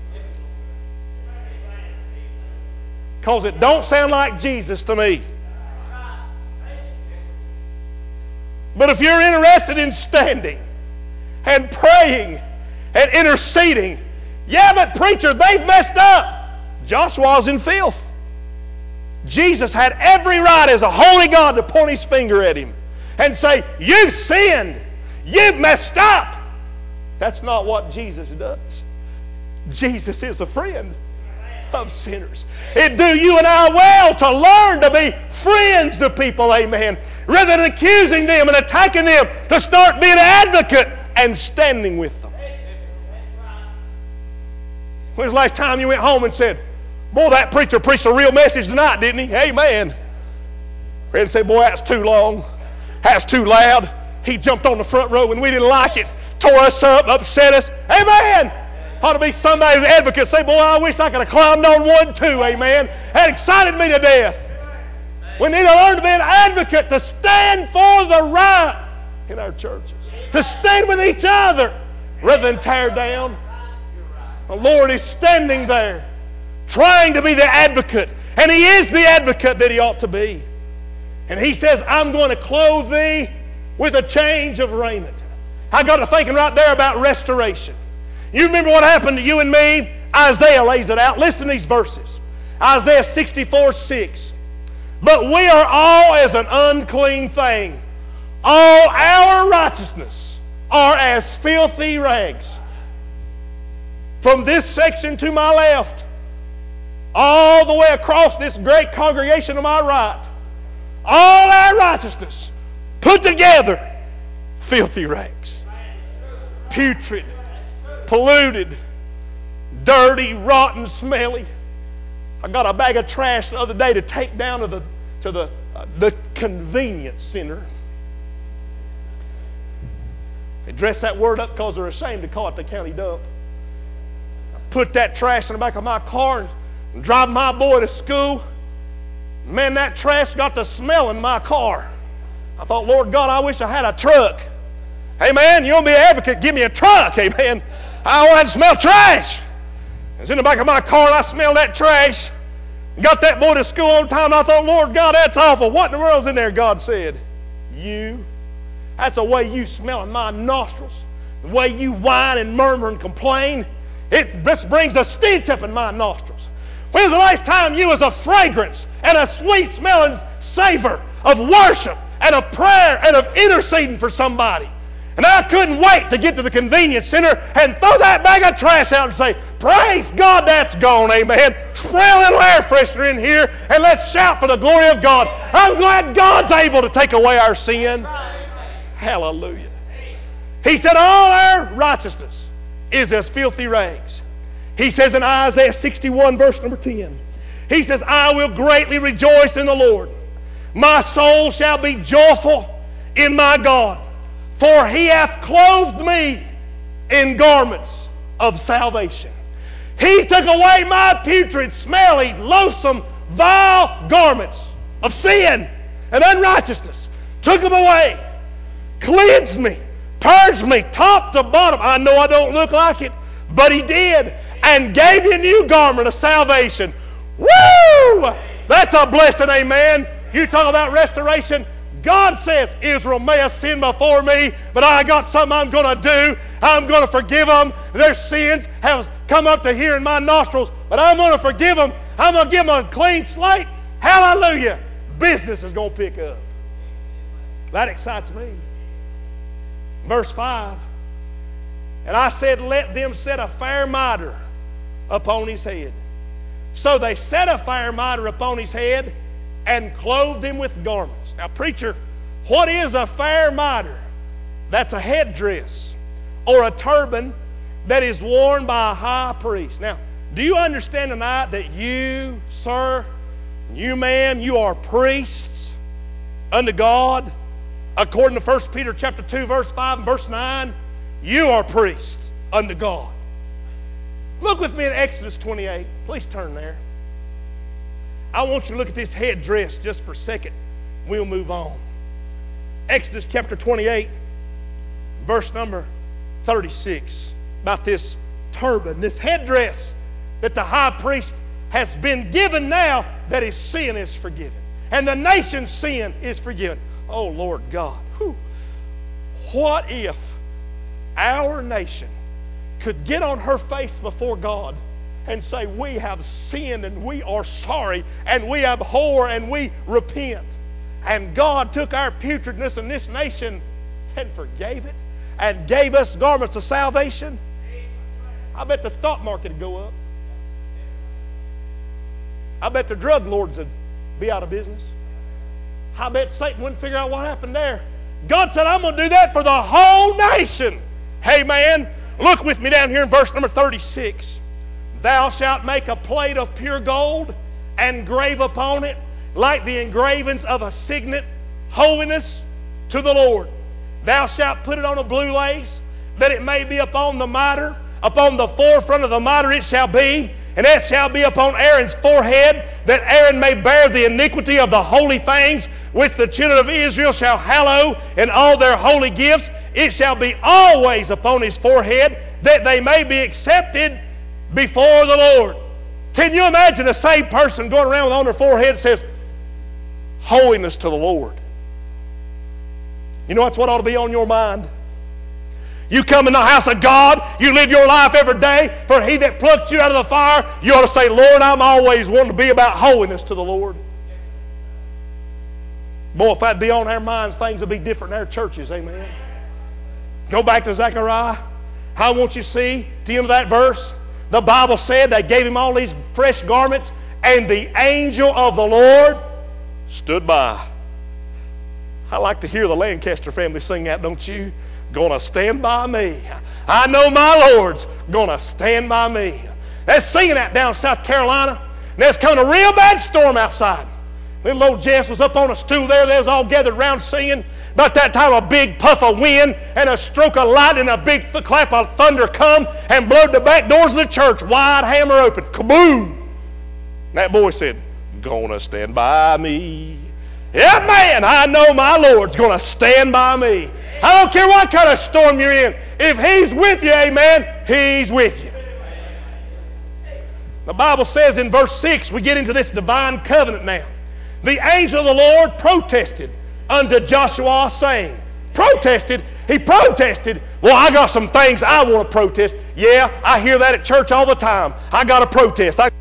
Because it don't sound like Jesus to me. But if you're interested in standing and praying and interceding, yeah, but preacher, they've messed up. Joshua's in filth. Jesus had every right as a holy God to point his finger at him and say, you've sinned. You've messed up. That's not what Jesus does. Jesus is a friend of sinners. It do you and I well to learn to be friends to people, amen, rather than accusing them and attacking them, to start being an advocate and standing with them. When was the last time you went home and said, boy, that preacher preached a real message tonight, didn't he? Amen. And say, boy, that's too long. That's too loud. He jumped on the front row and we didn't like it. Tore us up, upset us. Amen. Ought to be somebody's advocate. Say, boy, I wish I could have climbed on one too. Amen. That excited me to death. We need to learn to be an advocate, to stand for the right in our churches, to stand with each other rather than tear down. The Lord is standing there trying to be the advocate, and he is the advocate that he ought to be. And he says, I'm going to clothe thee with a change of raiment. I got to thinking right there about restoration. You remember what happened to you and me? Isaiah lays it out. Listen to these verses. Isaiah sixty-four six. But we are all as an unclean thing. All our righteousness are as filthy rags. From this section to my left, all the way across this great congregation to my right, all our righteousness put together, filthy rags. Putrid, polluted, dirty, rotten, smelly. I got a bag of trash the other day to take down to the to the uh, the convenience center. They dress that word up because they're ashamed to call it the county dump. I put that trash in the back of my car and, and drive my boy to school. Man, that trash got the smell in my car. I thought, Lord God, I wish I had a truck. Hey man, you want to be an advocate? Give me a truck. Hey man, I don't want to smell trash. I was in the back of my car and I smelled that trash. Got that boy to school on time. And I thought, Lord God, that's awful. What in the world's in there? God said, you. That's the way you smell in my nostrils. The way you whine and murmur and complain. It just brings a stench up in my nostrils. When's the last time you was a fragrance and a sweet smelling savor of worship and of prayer and of interceding for somebody? And I couldn't wait to get to the convenience center and throw that bag of trash out and say, praise God, that's gone, amen. Spray a little air freshener in here and let's shout for the glory of God. I'm glad God's able to take away our sin. Hallelujah. He said all our righteousness is as filthy rags. He says in Isaiah sixty-one verse number ten, he says, I will greatly rejoice in the Lord. My soul shall be joyful in my God. For he hath clothed me in garments of salvation. He took away my putrid, smelly, loathsome, vile garments of sin and unrighteousness. Took them away. Cleansed me. Purged me top to bottom. I know I don't look like it, but he did. And gave me a new garment of salvation. Woo! That's a blessing, amen. You talk about restoration. God says, Israel may have sinned before me, but I got something I'm going to do. I'm going to forgive them. Their sins have come up to here in my nostrils, but I'm going to forgive them. I'm going to give them a clean slate. Hallelujah. Business is going to pick up. That excites me. Verse five. And I said, let them set a fair mitre upon his head. So they set a fair mitre upon his head and clothed him with garments. Now, preacher, what is a fair mitre? That's a headdress or a turban that is worn by a high priest. Now, do you understand tonight that you, sir, you, ma'am, you are priests unto God? According to First Peter chapter two, verse five and verse nine, you are priests unto God. Look with me in Exodus twenty-eight. Please turn there. I want you to look at this headdress just for a second. We'll move on. Exodus chapter twenty-eight, verse number thirty-six. About this turban, this headdress that the high priest has been given now that his sin is forgiven. And the nation's sin is forgiven. Oh, Lord God. Whew. What if our nation could get on her face before God and say, we have sinned and we are sorry and we abhor and we repent. And God took our putridness in this nation and forgave it and gave us garments of salvation. I bet the stock market would go up. I bet the drug lords would be out of business. I bet Satan wouldn't figure out what happened there. God said, I'm going to do that for the whole nation. Hey, man, look with me down here in verse number thirty-six. Thou shalt make a plate of pure gold and grave upon it like the engravings of a signet, holiness to the Lord. Thou shalt put it on a blue lace, that it may be upon the mitre. Upon the forefront of the mitre it shall be, and it shall be upon Aaron's forehead, that Aaron may bear the iniquity of the holy things which the children of Israel shall hallow in all their holy gifts. It shall be always upon his forehead, that they may be accepted before the Lord. Can you imagine a saved person going around on their forehead that says, holiness to the Lord. You know that's what ought to be on your mind? You come in the house of God, you live your life every day for He that plucked you out of the fire. You ought to say, Lord, I'm always wanting to be about holiness to the Lord. Boy, if that'd be on our minds, things would be different in our churches. Amen. Go back to Zechariah. I want you to see, at the end of that verse, the Bible said they gave him all these fresh garments, and the angel of the Lord stood by. I like to hear the Lancaster family sing that, don't you? Gonna stand by me. I know my Lord's gonna stand by me. They're singing that down in South Carolina, and there's coming a real bad storm outside. Little old Jess was up on a stool there. They was all gathered around singing. About that time, a big puff of wind and a stroke of lightning, a big th- clap of thunder come and blowed the back doors of the church wide hammer open. Kaboom! And that boy said, gonna stand by me. Yeah, man, I know my Lord's gonna stand by me. I don't care what kind of storm you're in. If He's with you, amen, He's with you. The Bible says in verse six, we get into this divine covenant now. The angel of the Lord protested unto Joshua, saying, protested, he protested. Well, I got some things I want to protest. Yeah, I hear that at church all the time. I got to protest. I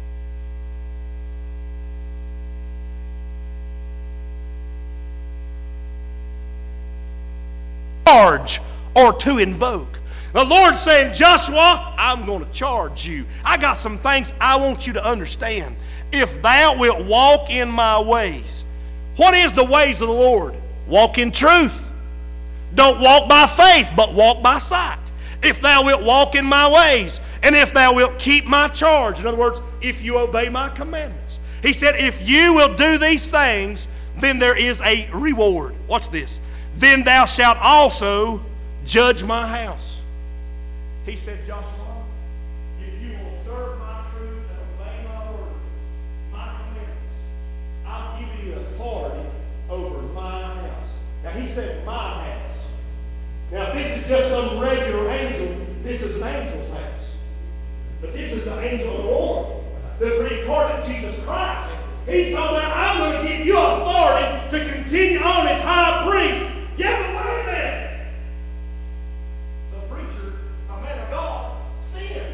charge or to invoke. The Lord's saying, Joshua, I'm going to charge you. I got some things I want you to understand. If thou wilt walk in my ways. What is the ways of the Lord? Walk in truth. Don't walk by faith, but walk by sight. If thou wilt walk in my ways, and if thou wilt keep my charge. In other words, if you obey my commandments. He said, if you will do these things, then there is a reward. Watch this. Then thou shalt also judge my house. He said, Joshua, if you will observe my truth and obey my word, my commandments, I'll give you authority over my house. Now he said, my house. Now if this is just some regular angel, this is an angel's house. But this is the angel of the Lord, the pre-incarnate Jesus Christ. He's talking about, I'm going to give you authority to continue on as high priest. Yeah, but wait a minute. The preacher, a man of God, sinned.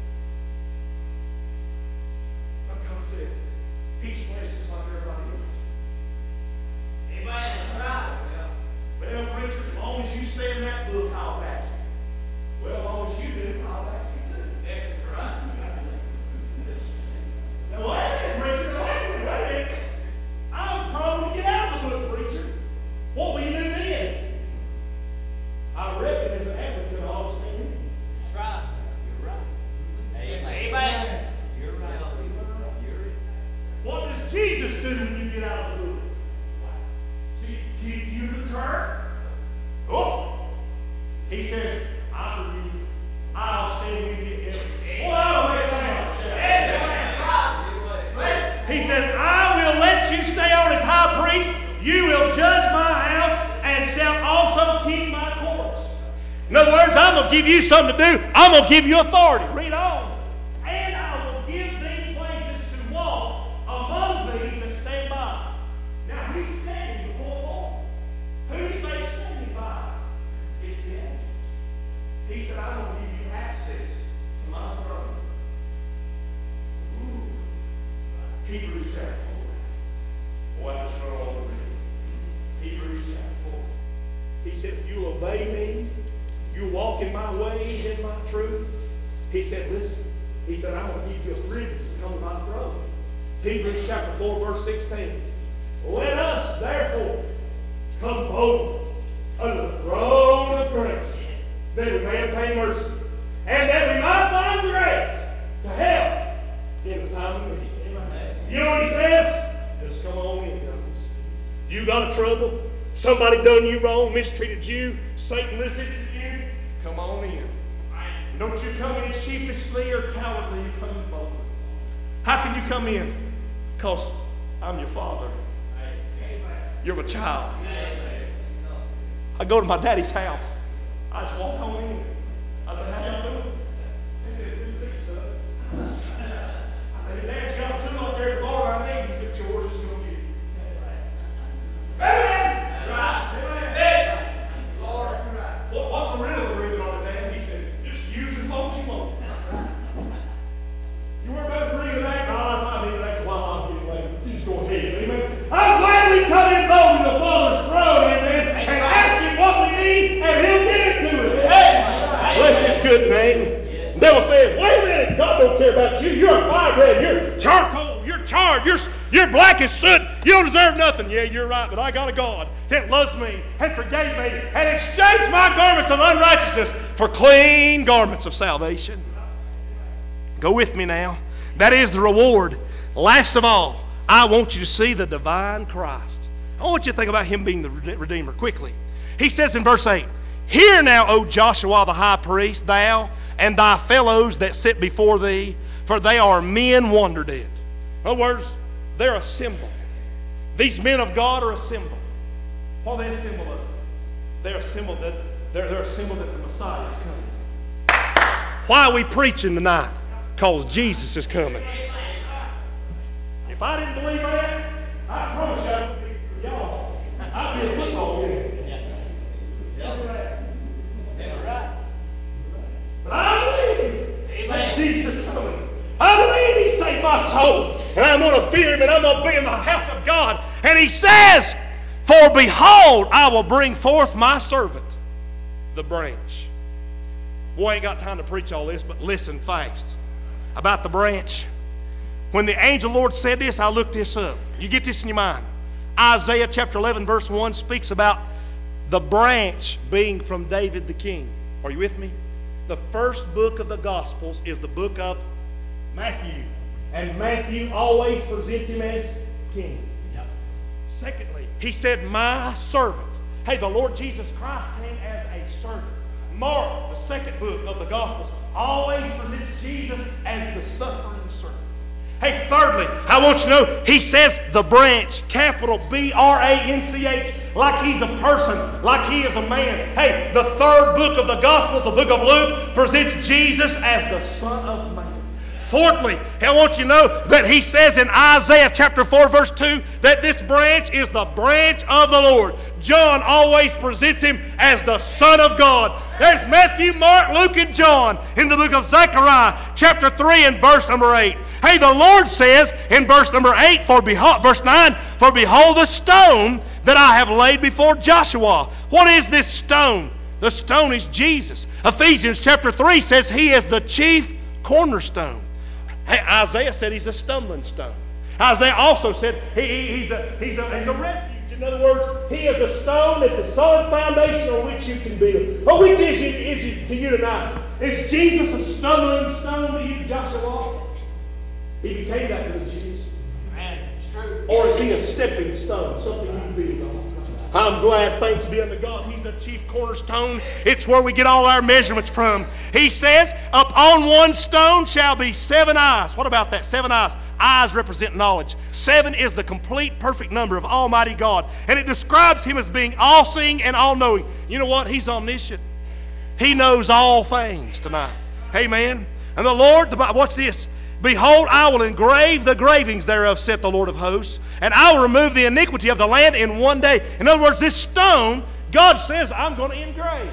But God said, he's blessed just like everybody else. Amen. That's right. Well, preacher, as long as you stay in that book, I'll back you. Well, as long as you do, I'll back you too. That's right. Now, wait a minute, preacher. Wait a minute, wait a minute. I'm prone to get out of the book, preacher. What will you do then? I reckon as an advocate, I ought to stay in. That's right. You're right. Amen. Amen. You're right. You're right. What does Jesus do when you get out of the book? Does He give you the curve? Oh! He says, I forgive you. I'll stay with you ever. Well, I don't make That's right. He says, I will let you stay on as high priest. You will judge my house and shall also keep my courts. In other words, I'm going to give you something to do. I'm going to give you authority. Read on. And I will give thee places to walk among these that stand by. Now he's standing before the Lord. Who do you think standing by? It's the angels. He said, I'm going to give you access to my throne. Ooh. Hebrews chapter four. Boy, I just wrote all over it. Hebrews chapter four. He said, if you'll obey me, you walk in my ways, in my truth. He said, listen. He said, I'm going to give you a privilege to come to my throne. Hebrews chapter four, verse sixteen. Let us, therefore, come boldly under the throne of grace, that we may obtain mercy, and that we might find grace to help in the time of need. Amen. You know what he says? Just come on in, guys. You got a trouble? Somebody done you wrong, mistreated you, Satan resisted you? Come on in. And don't you come in sheepishly or cowardly, you come in boldly. How can you come in? Because I'm your father. You're my child. I go to my daddy's house. I just walk on in. I said, how y'all doing? They said, good to see you, son. I said, hey, Dad, you got a tool out there at the bar I need. He said, yours is going to get it. good name. The devil says, wait a minute, God don't care about you. You're a firebrand. You're charcoal. You're charred. You're, you're black as soot. You don't deserve nothing. Yeah, you're right, but I got a God that loves me and forgave me and exchanged my garments of unrighteousness for clean garments of salvation. Go with me now. That is the reward. Last of all, I want you to see the divine Christ. I want you to think about him being the Redeemer quickly. He says in verse eight, hear now, O Joshua the high priest, thou and thy fellows that sit before thee, for they are men wondered at. In other words, they're a symbol. These men of God are a symbol. What are they a symbol of? They're a symbol that they're, they're a symbol that the Messiah is coming. Why are we preaching tonight? Because Jesus is coming. If I didn't believe that, I promise you I would be for y'all. I'd be a football game. But I believe that Jesus is coming. I believe he saved my soul. And I'm going to fear him and I'm going to be in the house of God. And he says, for behold, I will bring forth my servant, the branch. Boy, I ain't got time to preach all this, but listen fast about the branch. When the angel Lord said this, I looked this up. You get this in your mind. Isaiah chapter eleven verse one speaks about the branch being from David the king. Are you with me? The first book of the Gospels is the book of Matthew. And Matthew always presents him as king. Yep. Secondly, he said, my servant. Hey, the Lord Jesus Christ came as a servant. Mark, the second book of the Gospels, always presents Jesus as the suffering servant. Hey, thirdly, I want you to know, he says the branch, capital B R A N C H, like he's a person, like he is a man. Hey, the third book of the Gospel, the book of Luke, presents Jesus as the Son of Man. Fourthly, I want you to know that he says in Isaiah chapter four verse two that this branch is the branch of the Lord. John always presents him as the Son of God. There's Matthew, Mark, Luke, and John in the book of Zechariah chapter three and verse number eight. Hey, the Lord says in verse number eight, for behold, verse nine, for behold the stone that I have laid before Joshua. What is this stone? The stone is Jesus. Ephesians chapter three says he is the chief cornerstone. Hey, Isaiah said he's a stumbling stone. Isaiah also said he, he, he's, a, he's, a, he's a refuge. In other words, he is a stone that's a solid foundation on which you can build. But which is it, is it to you tonight? Is Jesus a stumbling stone to you, Joshua? He became that to the Jews. Man, it's true. Or is he a stepping stone, something you can build on? I'm glad, thanks be unto God, he's the chief cornerstone. It's where we get all our measurements from. He says, upon one stone shall be seven eyes. What about that? Seven eyes. Eyes represent knowledge. Seven is the complete, perfect number of Almighty God. And it describes him as being all-seeing and all-knowing. You know what? He's omniscient. He knows all things tonight. Amen. And the Lord, the Bible, watch this. Behold, I will engrave the gravings thereof, saith the Lord of hosts, and I will remove the iniquity of the land in one day. In other words, this stone, God says, I'm going to engrave.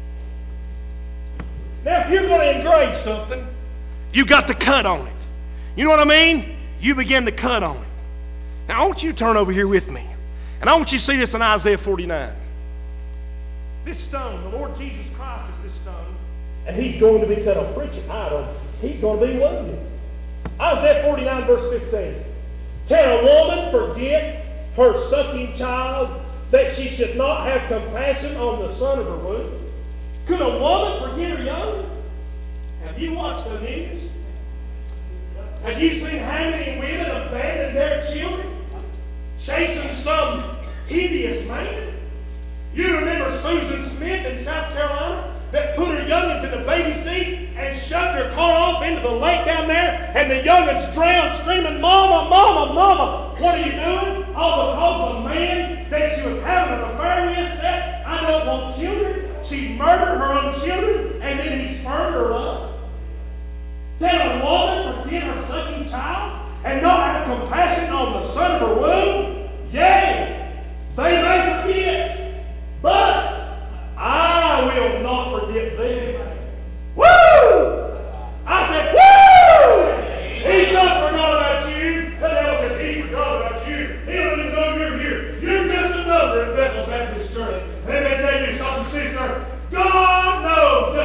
Now, if you're going to engrave something, you've got to cut on it. You know what I mean? You begin to cut on it. Now, I want you to turn over here with me, and I want you to see this in Isaiah forty-nine. This stone, the Lord Jesus Christ is this stone, and he's going to be cut on. Preaching, I don't. He's going to be wounded. Isaiah forty-nine verse fifteen. Can a woman forget her sucking child, that she should not have compassion on the son of her womb? Could a woman forget her young? Have you watched the news? Have you seen how many women abandon their children, chasing some hideous man? You remember Susan Smith in South Carolina that put her youngins in the baby seat and shoved her car off into the lake down there, and the youngins drowned screaming, Mama, Mama, Mama. What are you doing? All because of a man that she was having an affair with said, I don't want children. She murdered her own children, and then he spurned her up. Can a woman forget her sucking child and not have compassion on the son of her womb? Yea, they may forget, but I will not forget them. Woo! I said, woo! He's not forgot about you. The devil says he forgot about you. He don't even know you're here. You're just a number at Bethel Baptist Church. Let me tell you something, sister. God knows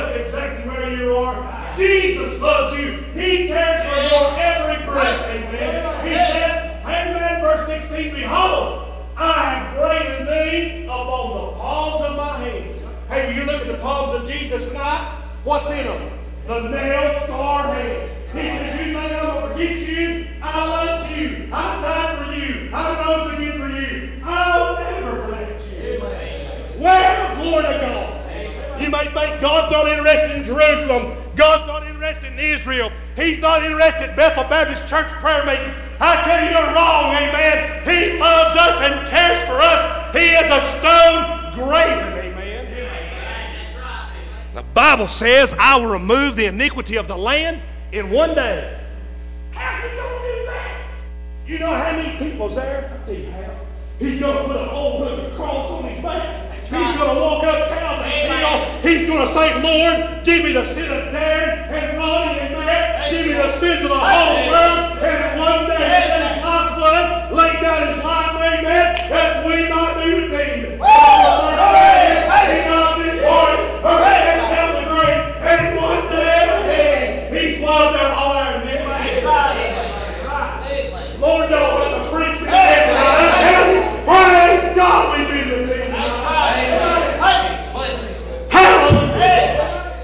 Jesus loves you. He cares for your every breath. Amen. He says, amen, verse sixteen, behold, I have graven thee upon the palms of my hands. Hey, will you look at the palms of Jesus tonight? What's in them? The nail-scarred hands. He says, you think I'm going to forget you? I loved you. I died for you. I rose again for you. I'll never forget you. Amen. Well, glory to God. You may think God's not interested in Jerusalem. God's not interested in Israel. He's not interested in Bethel Baptist Church prayer meeting. I tell you, you're wrong, amen. He loves us and cares for us. He is a stone graven, amen. The Bible says, I will remove the iniquity of the land in one day. How's he going to do that? You know how many people's there? I'll tell you how. He's going to put an old rugged cross on his back. He's going to walk up Calvary's hill. He's going to say, Lord, give me the sin of Darren and Ronnie and Matt. Give me the sins of the whole world. And one day, he shed his life's blood, laid down his life, amen, that we might be redeemed. He got this voice, amen, down the grave. And one day, amen, he swallowed that iron. Lord, don't let the preach me down. Praise God, we've been redeemed. Hallelujah.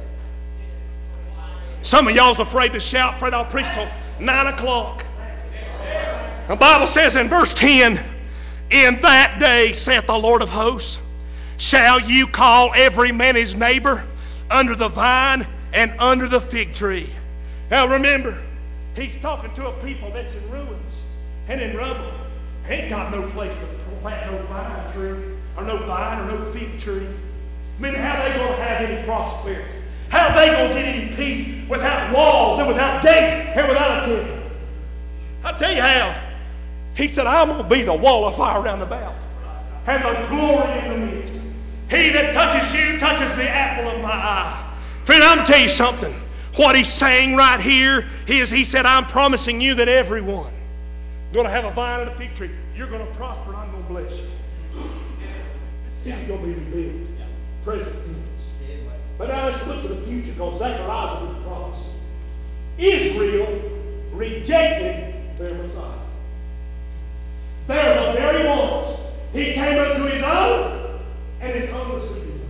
Some of y'all's afraid to shout, afraid I'll preach till nine o'clock. The Bible says in verse ten, in that day, saith the Lord of hosts, shall you call every man his neighbor under the vine and under the fig tree. Now remember, he's talking to a people that's in ruins and in rubble. Ain't got no place to plant no vine tree, or no vine, or no fig tree. I mean, how are they going to have any prosperity? How are they going to get any peace without walls and without gates and without a temple? I'll tell you how. He said, I'm going to be the wall of fire round about, and the glory in the midst. He that touches you touches the apple of my eye. Friend, I'm going to tell you something. What he's saying right here is, he said, I'm promising you that everyone going to have a vine and a fig tree. You're going to prosper, and I'm going to bless you. The city's going to be rebuilt. Present tense. But now let's look to the future, because Zechariah's a good prophecy. Israel rejected their Messiah. They're the very ones. He came unto his own, and his own received him.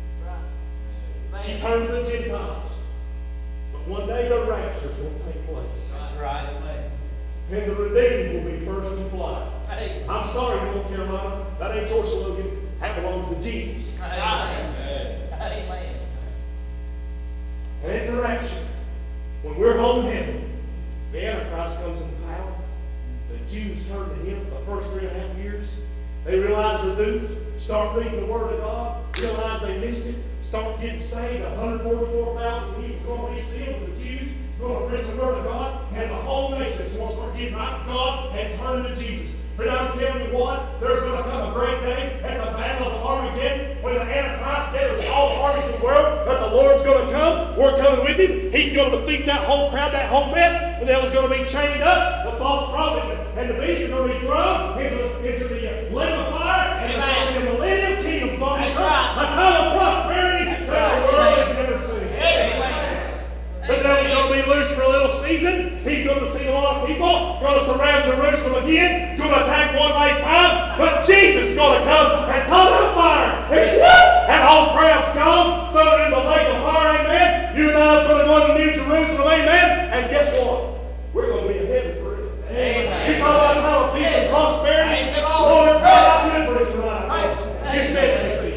He turned to the Gentiles. But one day the rapture is going to take place. That's right. And the redeemed will be first in flight. Hey. I'm sorry, North Carolina. That ain't your slogan. That belongs to Jesus. Amen. Amen. And at the rapture, when we're home in heaven, the Antichrist comes in power. The Jews turn to him for the first three and a half years. They realize they're doomed. Start reading the Word of God. Realize they missed it. Start getting saved. one hundred forty-four thousand people going to be sealed with the Jews. Going to preach the Word of God. And the whole nation is going to start getting right with God and turning to Jesus. But I'm telling you what, there's going to come a great day at the Battle of Armageddon when the Antichrist gathers all the armies of the world, that the Lord's going to come. We're coming with him. He's going to defeat that whole crowd, that whole mess. The devil's going to be chained up. The false prophet and the beast are going to be thrown into, into the lake of fire. And Amen. The millennium kingdom going to come. A time of prosperity That's that right. the world has never seen. Amen. The devil's going to be loose for a little season. He's going to see a lot of people. Going to surround Jerusalem again. Going to attack one last time. But Jesus is going to come and come out of fire. And whoop! That whole crowd's gone. Thrown in the lake of fire. Amen. You and I are going to go to New Jerusalem. Amen. And guess what? We're going to be in heaven forever. Amen. You talk about a time of peace and prosperity. Lord God, I'm good for this tonight. You stand with me.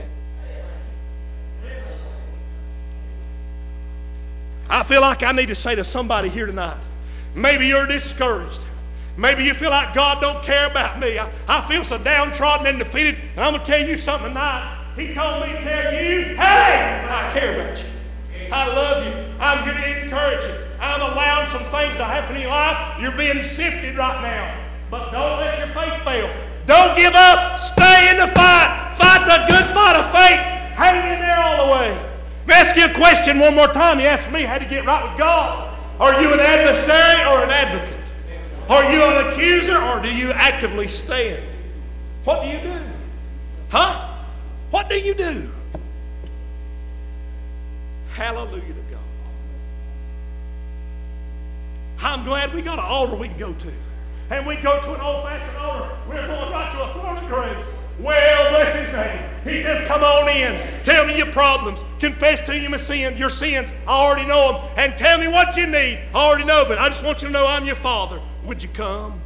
I feel like I need to say to somebody here tonight, maybe you're discouraged. Maybe you feel like God don't care about me. I, I feel so downtrodden and defeated. And I'm going to tell you something tonight. He told me to tell you, hey, I care about you. I love you. I'm here to encourage you. I'm allowing some things to happen in your life. You're being sifted right now. But don't let your faith fail. Don't give up. Stay in the fight. Fight the good fight of faith. Hang in there all the way. Let me ask you a question one more time. You asked me how to get right with God. Are you an adversary or an advocate? Are you an accuser or do you actively stand? What do you do? Huh? What do you do? Hallelujah to God. I'm glad we got an altar we can go to. And we go to an old-fashioned altar. We're going right to a throne of grace. Well, bless his name. He says, come on in. Tell me your problems. Confess to you your sin, your sins. I already know them. And tell me what you need. I already know, but I just want you to know I'm your Father. Would you come?